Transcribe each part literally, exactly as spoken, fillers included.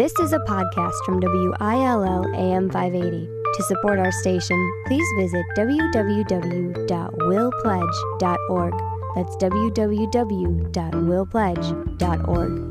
This is a podcast from W I L L A M five eighty. To support our station, please visit w w w dot will pledge dot org. That's w w w dot will pledge dot org.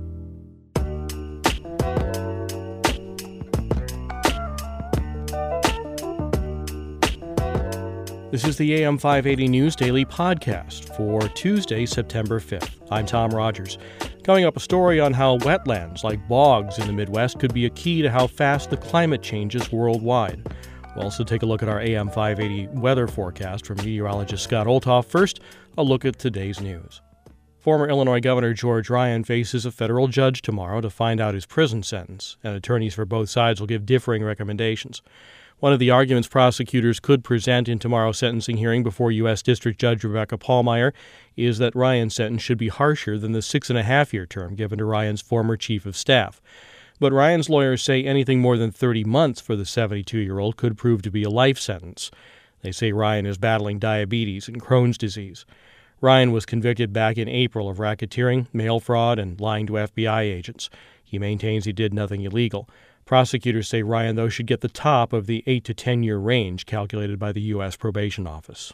This is the A M five eighty News Daily Podcast for Tuesday, September fifth. I'm Tom Rogers. Coming up, a story on how wetlands like bogs in the Midwest could be a key to how fast the climate changes worldwide. We'll also take a look at our A M five eighty weather forecast from meteorologist Scott Olthoff. First, a look at today's news. Former Illinois Governor George Ryan faces a federal judge tomorrow to find out his prison sentence, and attorneys for both sides will give differing recommendations. One of the arguments prosecutors could present in tomorrow's sentencing hearing before U S. District Judge Rebecca Pallmeyer is that Ryan's sentence should be harsher than the six-and-a-half-year term given to Ryan's former chief of staff. But Ryan's lawyers say anything more than thirty months for the seventy-two-year-old could prove to be a life sentence. They say Ryan is battling diabetes and Crohn's disease. Ryan was convicted back in April of racketeering, mail fraud, and lying to F B I agents. He maintains he did nothing illegal. Prosecutors say Ryan, though, should get the top of the eight to ten-year range calculated by the U S. Probation Office.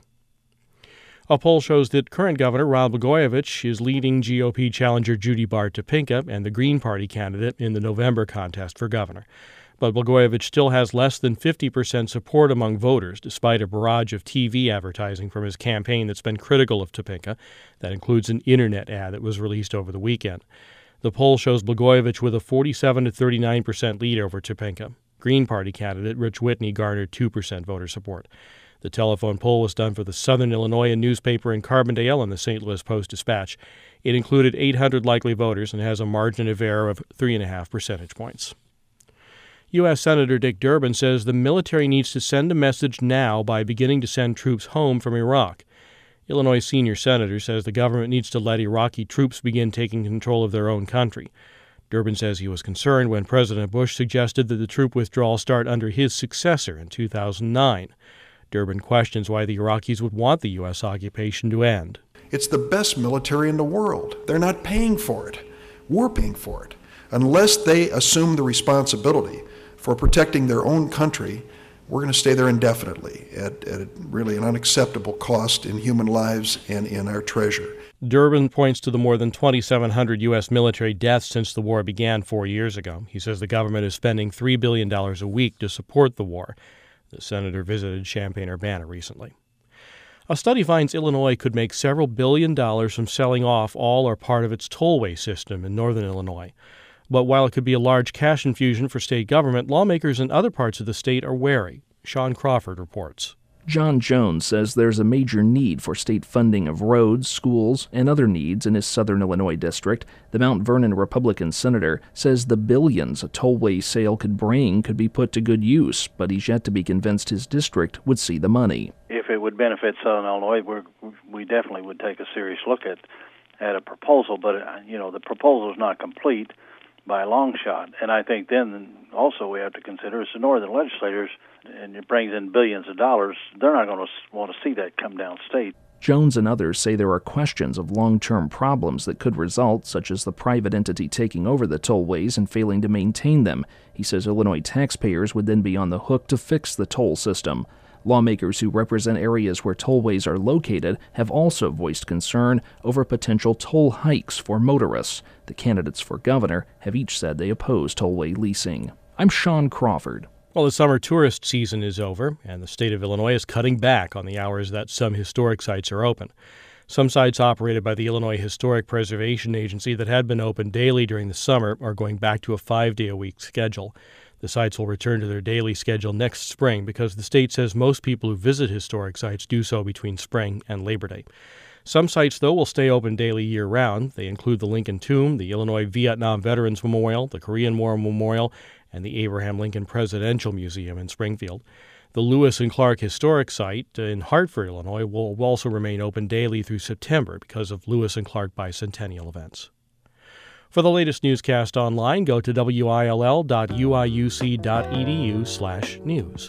A poll shows that current Governor Rod Blagojevich is leading G O P challenger Judy Bart Topinka and the Green Party candidate in the November contest for governor. But Blagojevich still has less than fifty percent support among voters, despite a barrage of T V advertising from his campaign that's been critical of Topinka. That includes an internet ad that was released over the weekend. The poll shows Blagojevich with a forty-seven to thirty-nine percent lead over Topinka. Green Party candidate Rich Whitney garnered two percent voter support. The telephone poll was done for the Southern Illinois newspaper in Carbondale and the Saint Louis Post-Dispatch. It included eight hundred likely voters and has a margin of error of three point five percentage points. U S. Senator Dick Durbin says the military needs to send a message now by beginning to send troops home from Iraq. Illinois senior senator says the government needs to let Iraqi troops begin taking control of their own country. Durbin says he was concerned when President Bush suggested that the troop withdrawal start under his successor in two thousand nine. Durbin questions why the Iraqis would want the U S occupation to end. It's the best military in the world. They're not paying for it. We're paying for it. Unless they assume the responsibility for protecting their own country, we're going to stay there indefinitely at, at really an unacceptable cost in human lives and in our treasure. Durbin points to the more than twenty-seven hundred U S military deaths since the war began four years ago. He says the government is spending three billion dollars a week to support the war. The senator visited Champaign-Urbana recently. A study finds Illinois could make several billion dollars from selling off all or part of its tollway system in northern Illinois. But while it could be a large cash infusion for state government, lawmakers in other parts of the state are wary. Sean Crawford reports. John Jones says there's a major need for state funding of roads, schools, and other needs in his southern Illinois district. The Mount Vernon Republican senator says the billions a tollway sale could bring could be put to good use, but he's yet to be convinced his district would see the money. If it would benefit southern Illinois, we're, we definitely would take a serious look at, at a proposal, but, you know, the proposal is not complete by a long shot. And I think then also we have to consider is the northern legislators, and it brings in billions of dollars, they're not going to want to see that come downstate. Jones and others say there are questions of long-term problems that could result, such as the private entity taking over the tollways and failing to maintain them. He says Illinois taxpayers would then be on the hook to fix the toll system. Lawmakers who represent areas where tollways are located have also voiced concern over potential toll hikes for motorists. The candidates for governor have each said they oppose tollway leasing. I'm Sean Crawford. Well, the summer tourist season is over, and the state of Illinois is cutting back on the hours that some historic sites are open. Some sites operated by the Illinois Historic Preservation Agency that had been open daily during the summer are going back to a five-day-a-week schedule. The sites will return to their daily schedule next spring because the state says most people who visit historic sites do so between spring and Labor Day. Some sites, though, will stay open daily year-round. They include the Lincoln Tomb, the Illinois Vietnam Veterans Memorial, the Korean War Memorial, and the Abraham Lincoln Presidential Museum in Springfield. The Lewis and Clark Historic Site in Hartford, Illinois, will also remain open daily through September because of Lewis and Clark bicentennial events. For the latest newscast online, go to W I L L dot U I U C dot E D U slash news.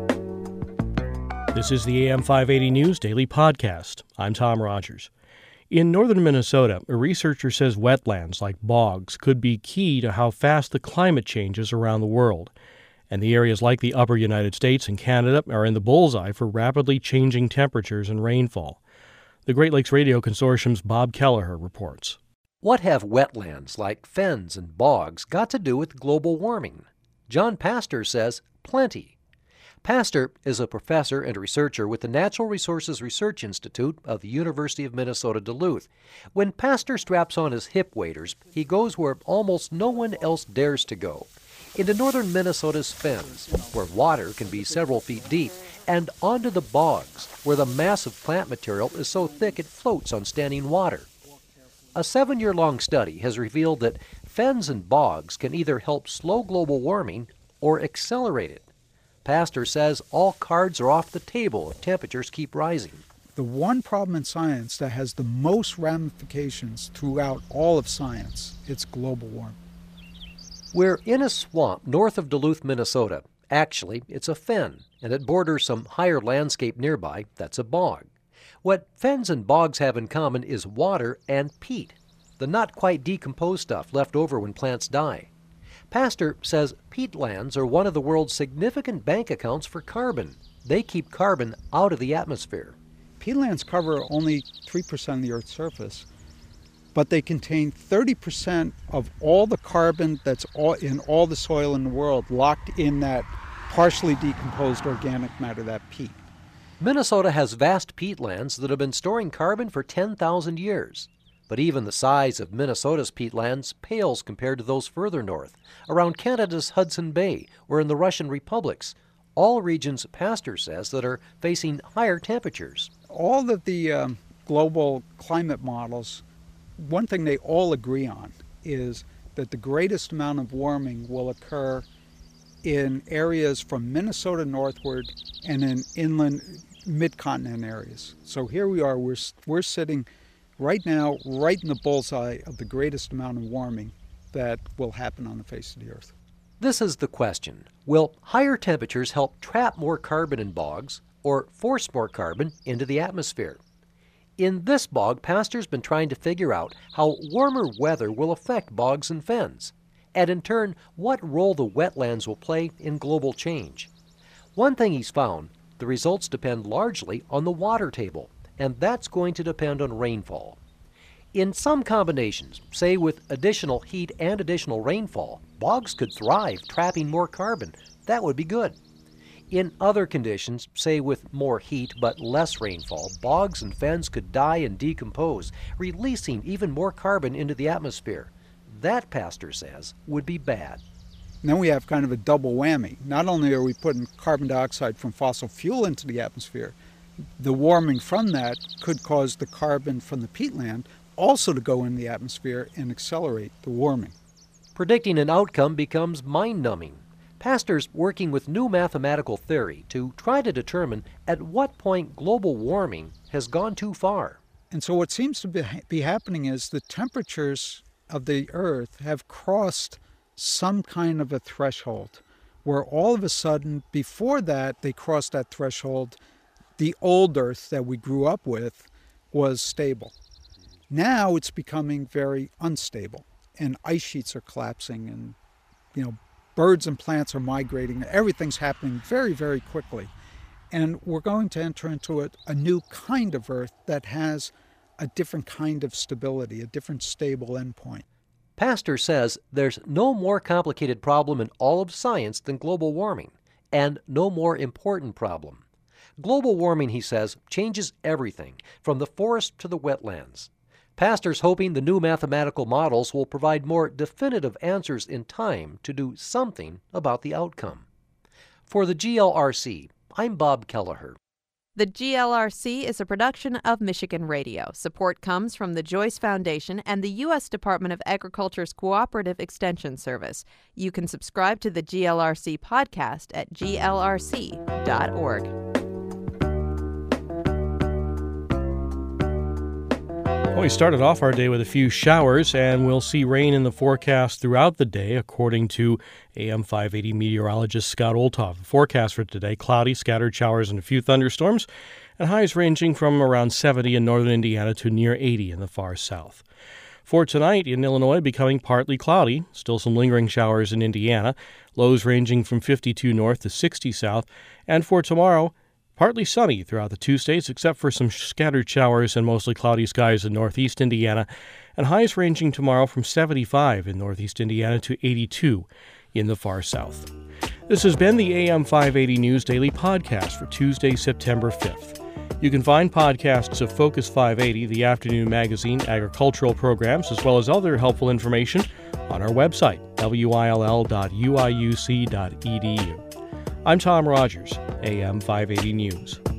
This is the A M five eighty News Daily Podcast. I'm Tom Rogers. In northern Minnesota, a researcher says wetlands like bogs could be key to how fast the climate changes around the world. And the areas like the upper United States and Canada are in the bullseye for rapidly changing temperatures and rainfall. The Great Lakes Radio Consortium's Bob Kelleher reports. What have wetlands like fens and bogs got to do with global warming? John Pastor says plenty. Pastor is a professor and researcher with the Natural Resources Research Institute of the University of Minnesota Duluth. When Pastor straps on his hip waders, he goes where almost no one else dares to go. Into northern Minnesota's fens, where water can be several feet deep, and onto the bogs, where the massive plant material is so thick it floats on standing water. A seven-year-long study has revealed that fens and bogs can either help slow global warming or accelerate it. Pastor says all cards are off the table if temperatures keep rising. The one problem in science that has the most ramifications throughout all of science, it's global warming. We're in a swamp north of Duluth, Minnesota. Actually, it's a fen, and it borders some higher landscape nearby that's a bog. What fens and bogs have in common is water and peat, the not quite decomposed stuff left over when plants die. Pastor says peatlands are one of the world's significant bank accounts for carbon. They keep carbon out of the atmosphere. Peatlands cover only three percent of the Earth's surface, but they contain thirty percent of all the carbon that's all in all the soil in the world locked in that partially decomposed organic matter, that peat. Minnesota has vast peatlands that have been storing carbon for ten thousand years. But even the size of Minnesota's peatlands pales compared to those further north, around Canada's Hudson Bay or in the Russian republics, all regions, Pastor says, that are facing higher temperatures. All of the um, global climate models, one thing they all agree on is that the greatest amount of warming will occur in areas from Minnesota northward and in inland mid-continent areas. So here we are, we're, we're sitting right now, right in the bullseye of the greatest amount of warming that will happen on the face of the Earth. This is the question. Will higher temperatures help trap more carbon in bogs or force more carbon into the atmosphere? In this bog, Pastor's been trying to figure out how warmer weather will affect bogs and fens, and in turn, what role the wetlands will play in global change. One thing he's found, the results depend largely on the water table, and that's going to depend on rainfall. In some combinations, say with additional heat and additional rainfall, bogs could thrive, trapping more carbon. That would be good. In other conditions, say with more heat but less rainfall, bogs and fens could die and decompose, releasing even more carbon into the atmosphere. That, Pastor says, would be bad. And then we have kind of a double whammy. Not only are we putting carbon dioxide from fossil fuel into the atmosphere, the warming from that could cause the carbon from the peatland also to go in the atmosphere and accelerate the warming. Predicting an outcome becomes mind-numbing. Pastor's working with new mathematical theory to try to determine at what point global warming has gone too far. And so what seems to be, be happening is the temperatures of the Earth have crossed some kind of a threshold, where all of a sudden, before that, they crossed that threshold, the old Earth that we grew up with was stable. Now it's becoming very unstable, and ice sheets are collapsing, and you know, birds and plants are migrating. Everything's happening very, very quickly. And we're going to enter into a, a new kind of Earth that has a different kind of stability, a different stable endpoint. Pastor says there's no more complicated problem in all of science than global warming, and no more important problem. Global warming, he says, changes everything, from the forest to the wetlands. Pastor's hoping the new mathematical models will provide more definitive answers in time to do something about the outcome. For the G L R C, I'm Bob Kelleher. The G L R C is a production of Michigan Radio. Support comes from the Joyce Foundation and the U S Department of Agriculture's Cooperative Extension Service. You can subscribe to the G L R C podcast at G L R C dot org. Well, we started off our day with a few showers, and we'll see rain in the forecast throughout the day, according to A M five eighty meteorologist Scott Olthoff. The forecast for today, cloudy, scattered showers, and a few thunderstorms. and highs ranging from around seventy in northern Indiana to near eighty in the far south. For tonight in Illinois, becoming partly cloudy, still some lingering showers in Indiana, lows ranging from fifty-two north to sixty south, and for tomorrow, partly sunny throughout the two states except for some scattered showers and mostly cloudy skies in northeast Indiana, and highs ranging tomorrow from seventy-five in northeast Indiana to eighty-two in the far south. This has been the A M five eighty News Daily Podcast for Tuesday, September fifth. You can find podcasts of Focus five eighty, the afternoon magazine, agricultural programs, as well as other helpful information on our website, W I L L dot U I U C dot E D U. I'm Tom Rogers, A M five eighty News.